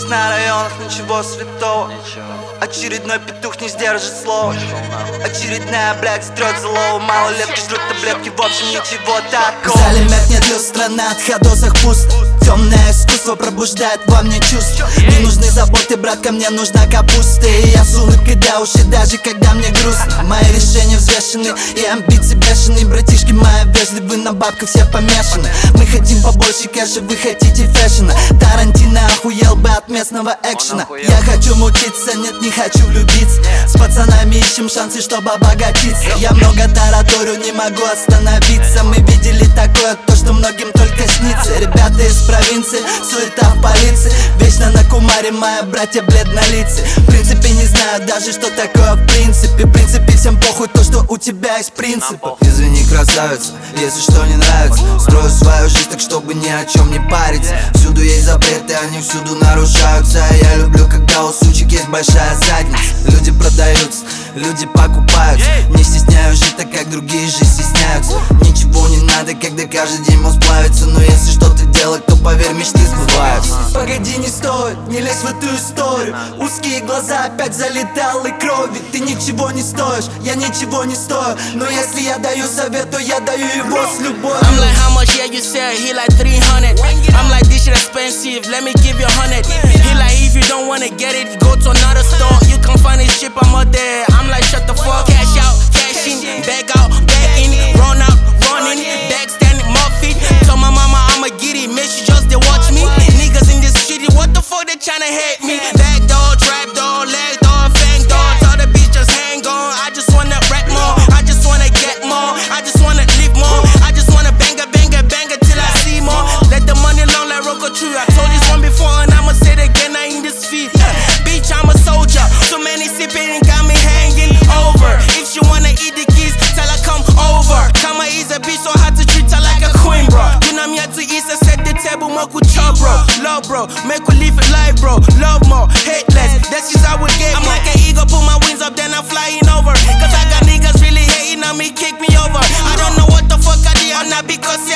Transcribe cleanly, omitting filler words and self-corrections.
на районах, ничего святого. Очередной петух не сдержит слова. Очередная, блядь, стрёт злого. Малолетки жрут таблетки, в общем ничего такого. В зале меркнет люстра, на отходосах пусто. Темное искусство пробуждает во мне чувства. Не нужны заботы, брат, ко мне нужна капуста. И я с улыбкой до уши, даже когда мне грустно. Мои решения взвешены и амбиции бешеные. Братишки мои вежливы, на бабках все помешаны. Мы хотим побольше кэша, вы хотите фэшена. Тарантино охуел бы от местного экшена. Я хочу мутиться, нет, не хочу влюбиться. С пацанами ищем шансы, чтобы обогатиться. Я много тараторю, не могу остановиться. Мы видели такое, то, что многим только снится. Ребята из провинции, суета в полиции. Вечно на кумаре, мои братья бледнолицы. В принципе не знаю даже, что такое в принципе. В принципе всем похуй то, что у тебя есть принципы. Извини, красавица, если что не нравится. Строю свою жизнь так, чтобы ни о чем не париться. Всюду есть запреты, они всюду нарушаются. Я люблю, когда у сучек есть большая задница. Люди продаются, люди покупаются. Не стесняюсь жить так, как другие же стесняются. Ничего не надо, когда каждый день мозг плавится. Но если что-то делать, то поверь, мечты сбываются. Погоди, не стоит, не лезь в эту историю. Узкие глаза опять залетал и крови. Ты ничего не стоишь, я ничего не стою. Но если я даю совет, то я даю его с любовью. I'm like, how much, yeah, you said, he like 300. I'm like, this shit expensive, let me give you 100. He like, if you don't wanna get it, go to another store. You can't find this shit, I'm up there. I'm like, shut the fuck. Cash out, cash in, bag out, bag in. Run out, running, back standing, muffin. Told my mama I'ma get it, man, she just they watch me. Niggas in this shit, what the fuck they tryna hate me? Back door, trap door, leg door, fang door. Tell the bitch just hang on. I just wanna rap more, I just wanna get more, I just wanna live more. I just wanna banger, banger, banger till I see more. Let the money long like Rocco True. I told this one before and I'ma say it again, I ain't this feet. Bitch, I'm a soldier, so many sipping got me hanging over. If she wanna eat the keys, tell her come over. Kama is a bitch, so hard to treat her like a queen, bro. You know I'm here to eat, so set the table, make we chop, bro. Love, bro, make we live it life, bro. Love more, hate less, that's just how we get. I'm like an eagle, put my wings up, then I'm flying over. Cause I got niggas really hating on me, kick me over. I don't know what the fuck I did, I'm not because